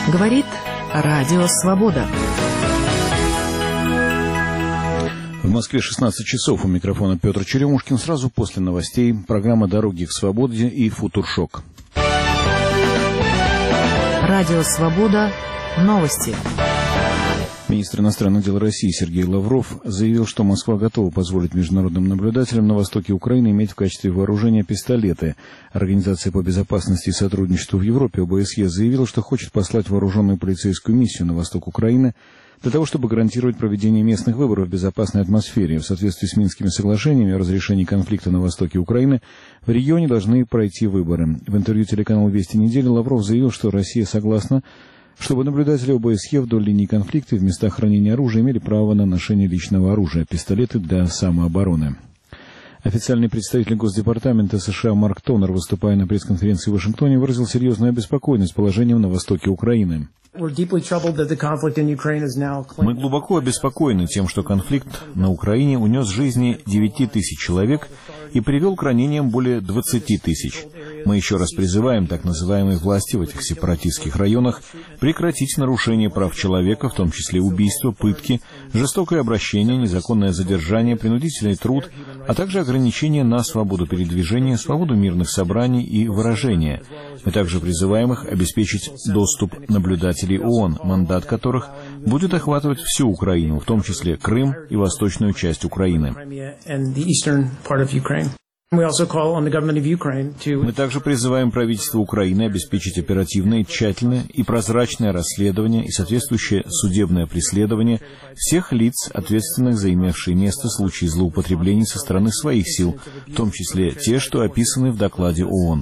Говорит Радио Свобода. В Москве 16 часов. У микрофона Петр Черемушкин. Сразу после новостей программа «Дороги к свободе» и «Футуршок». Радио Свобода. Новости. Министр иностранных дел России Сергей Лавров заявил, что Москва готова позволить международным наблюдателям на востоке Украины иметь в качестве вооружения пистолеты. Организация по безопасности и сотрудничеству в Европе, ОБСЕ, заявила, что хочет послать вооруженную полицейскую миссию на восток Украины для того, чтобы гарантировать проведение местных выборов в безопасной атмосфере. В соответствии с Минскими соглашениями о разрешении конфликта на востоке Украины в регионе должны пройти выборы. В интервью телеканалу «Вести недели» Лавров заявил, что Россия согласна, чтобы наблюдатели ОБСЕ вдоль линии конфликта в местах хранения оружия имели право на ношение личного оружия, пистолеты для самообороны. Официальный представитель Госдепартамента США Марк Тонер, выступая на пресс-конференции в Вашингтоне, выразил серьезную обеспокоенность положением на востоке Украины. Мы глубоко обеспокоены тем, что конфликт на Украине унес жизни 9 тысяч человек и привел к ранениям более 20 тысяч. Мы еще раз призываем так называемые власти в этих сепаратистских районах прекратить нарушение прав человека, в том числе убийства, пытки, жестокое обращение, незаконное задержание, принудительный труд, а также ограничения на свободу передвижения, свободу мирных собраний и выражения. Мы также призываем их обеспечить доступ наблюдателей ООН, мандат которых будет охватывать всю Украину, в том числе Крым и восточную часть Украины. Мы также призываем правительство Украины обеспечить оперативное, тщательное и прозрачное расследование и соответствующее судебное преследование всех лиц, ответственных за имевшие место случаи злоупотреблений со стороны своих сил, в том числе те, что описаны в докладе ООН.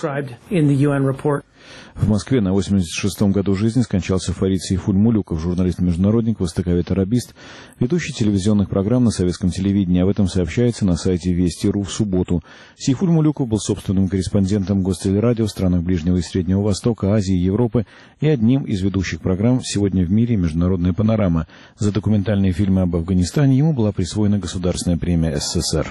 В Москве на 86-м году жизни скончался Фарид Сейфуль-Мулюков, журналист-международник, востоковед-арабист, ведущий телевизионных программ на советском телевидении. Об этом сообщается на сайте Вести.ру в субботу. Сейфуль-Мулюков был собственным корреспондентом Гостелерадио в странах Ближнего и Среднего Востока, Азии и Европы и одним из ведущих программ «Сегодня в мире. Международная панорама». За документальные фильмы об Афганистане ему была присвоена Государственная премия СССР.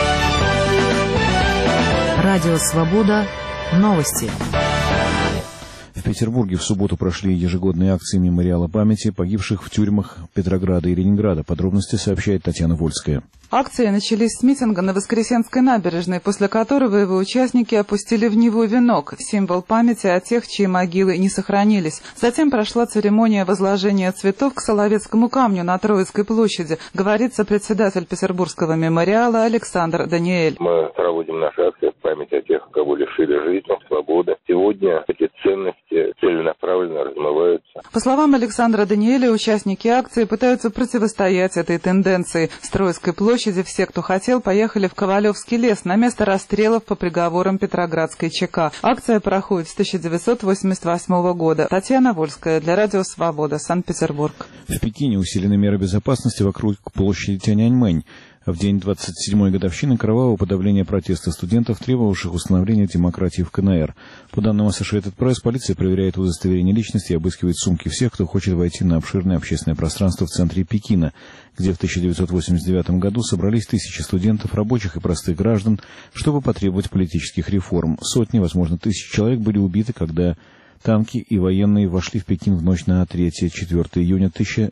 Радио Свобода. Новости. В Петербурге в субботу прошли ежегодные акции мемориала памяти погибших в тюрьмах Петрограда и Ленинграда. Подробности сообщает Татьяна Вольская. Акции начались с митинга на Воскресенской набережной, после которого его участники опустили в Неву венок, символ памяти о тех, чьи могилы не сохранились. Затем прошла церемония возложения цветов к Соловецкому камню на Троицкой площади, говорит сопредседатель Петербургского мемориала Александр Даниэль. Мы проводим наши акции в память о тех, кого лишили жизни, свободы. Сегодня эти ценности целенаправленно размываются. По словам Александра Даниэля, участники акции пытаются противостоять этой тенденции. С Троицкой площади все, кто хотел, поехали в Ковалевский лес на место расстрелов по приговорам Петроградской ЧК. Акция проходит с 1988 года. Татьяна Вольская для Радио Свобода, Санкт-Петербург. В Пекине усилены меры безопасности вокруг площади Тяньаньмэнь. В день 27-й годовщины кровавого подавления протеста студентов, требовавших установления демократии в КНР. По данным Associated Press, полиция проверяет удостоверение личности и обыскивает сумки всех, кто хочет войти на обширное общественное пространство в центре Пекина, где в 1989 году собрались тысячи студентов, рабочих и простых граждан, чтобы потребовать политических реформ. Сотни, возможно, тысяч человек были убиты, когда танки и военные вошли в Пекин в ночь на 3-4 июня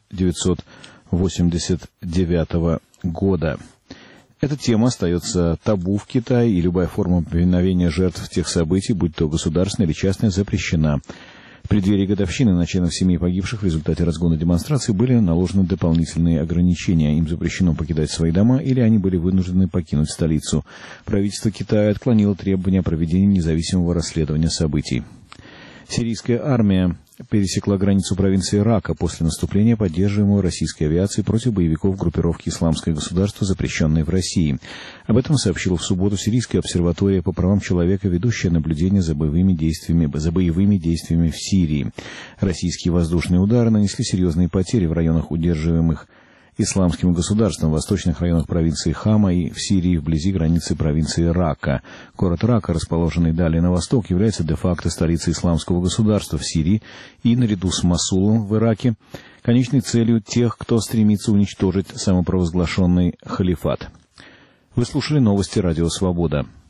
1989 года. Эта тема остается табу в Китае, и любая форма повиновения жертв тех событий, будь то государственная или частная, запрещена. В преддверии годовщины на членов семей погибших в результате разгона демонстраций были наложены дополнительные ограничения. Им запрещено покидать свои дома, или они были вынуждены покинуть столицу. Правительство Китая отклонило требования о проведении независимого расследования событий. Сирийская армия пересекла границу провинции Рака после наступления, поддерживаемого российской авиацией против боевиков группировки «Исламское государство», запрещенной в России. Об этом сообщила в субботу Сирийская обсерватория по правам человека, ведущая наблюдение за боевыми действиями в Сирии. Российские воздушные удары нанесли серьезные потери в районах, удерживаемых Исламским государством, в восточных районах провинции Хама и в Сирии вблизи границы провинции Рака. Город Рака, расположенный далее на восток, является де-факто столицей Исламского государства в Сирии и, наряду с Мосулом в Ираке, конечной целью тех, кто стремится уничтожить самопровозглашенный халифат. Вы слушали новости Радио Свобода.